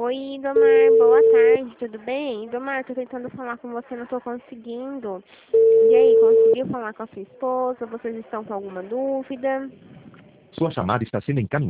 Oi, Domar, boa tarde, tudo bem? Domar, tô tentando falar com você, não tô conseguindo. E aí, conseguiu falar com a sua esposa? Vocês estão com alguma dúvida? Sua chamada está sendo encaminhada.